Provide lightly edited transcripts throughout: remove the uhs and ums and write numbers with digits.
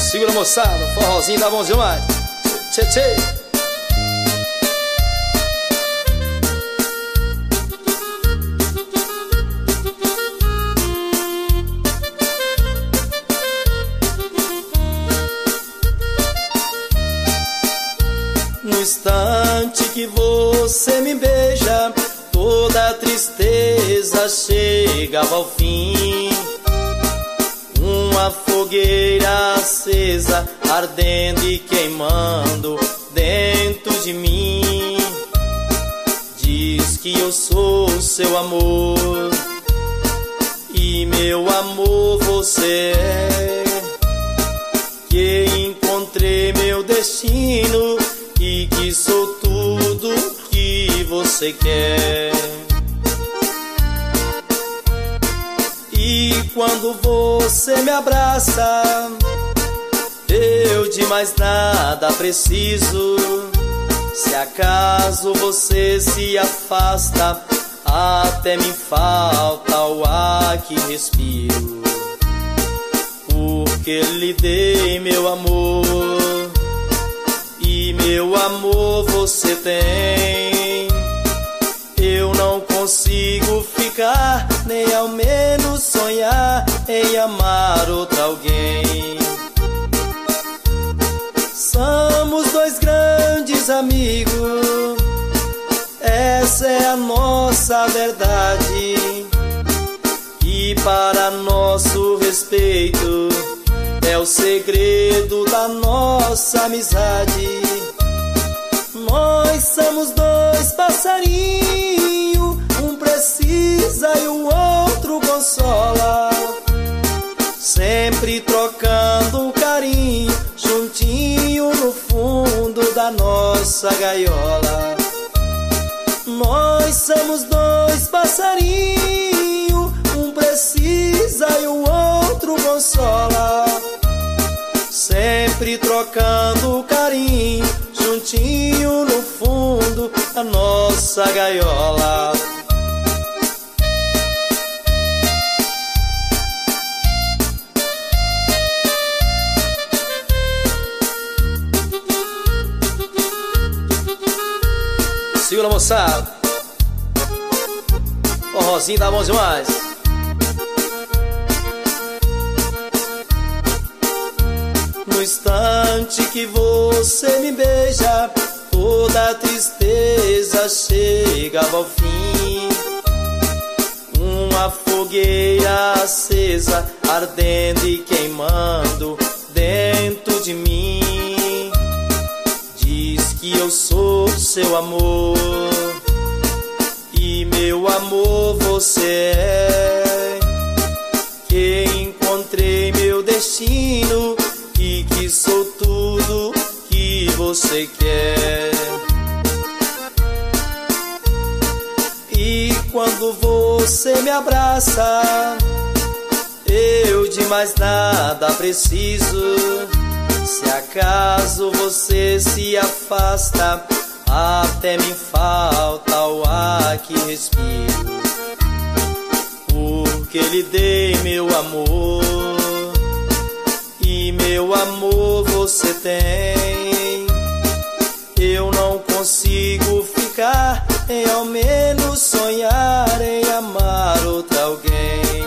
Segura, moçada, forrozinho dá bom demais. Tchê, tchê. No instante que você me beija, toda a tristeza chegava ao fim. Uma fogueira acesa, ardendo e queimando dentro de mim. Diz que eu sou seu amor, e meu amor você é. Que encontrei meu destino e que sou tudo que você quer. E quando você me abraça, eu de mais nada preciso. Se acaso você se afasta, até me falta o ar que respiro. Porque lhe dei meu amor, e meu amor você tem. Eu não consigo ficar, nem ao menos sonhar em amar outro alguém. Somos dois grandes amigos, essa é a nossa verdade. E para nosso respeito é o segredo da nossa amizade. Nós somos dois passarinhos, um precisa e o outro consola. Sempre trocando carinho, juntinho no fundo da nossa gaiola. Nós somos dois passarinhos, um precisa e o outro consola. Sempre trocando carinho, juntinho no fundo da nossa gaiola. Segura, moçada, forrozinho dá bom demais. No instante que você me beija, toda a tristeza chegava ao fim. Uma fogueira acesa, ardendo e queimando dentro de mim. Diz que eu sou seu amor, e meu amor você é. Que encontrei meu destino e que sou tudo que você quer. E quando você me abraça, eu de mais nada preciso. Se acaso você se afasta, até me falta o ar que respiro. Porque lhe dei meu amor, e meu amor você tem. Eu não consigo ficar, nem ao menos sonhar em amar outro alguém.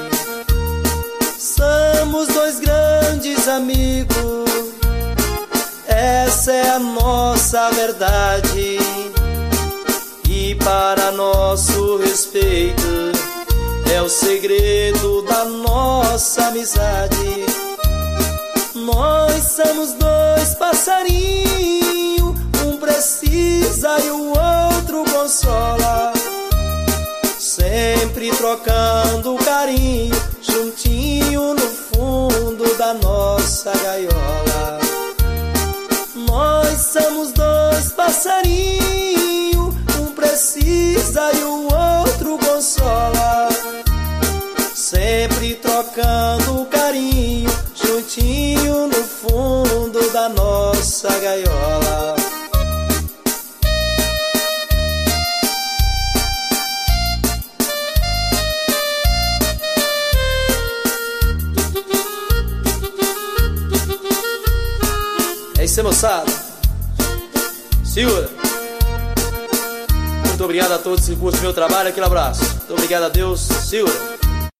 Somos dois grandes amigos, essa é a nossa verdade. E para nosso respeito é o segredo da nossa amizade. Nós somos dois passarinhos, um precisa e o outro consola. Sempre trocando carinho, juntinho no fundo da nossa gaiola. Nós somos dois passarinhos, um precisa e o outro consola. Sempre trocando carinho, juntinho no fundo da nossa gaiola. isso, moçada. Segura. Muito obrigado a todos que curtem meu trabalho. Aquele abraço. Muito obrigado a Deus. Segura.